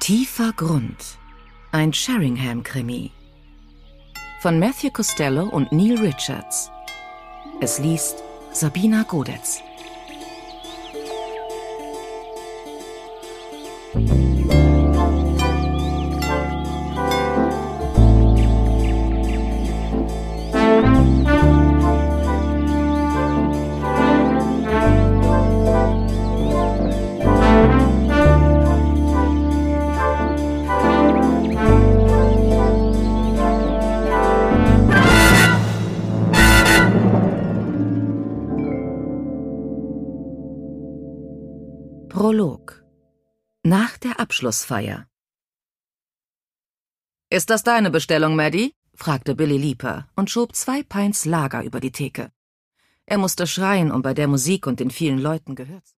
Tiefer Grund. Ein Sheringham-Krimi. Von Matthew Costello und Neil Richards. Es liest Sabina Godetz. Prolog. Nach der Abschlussfeier. »Ist das deine Bestellung, Maddie?« fragte Billy Leeper und schob 2 Pints Lager über die Theke. Er musste schreien, um bei der Musik und den vielen Leuten gehört zu werden.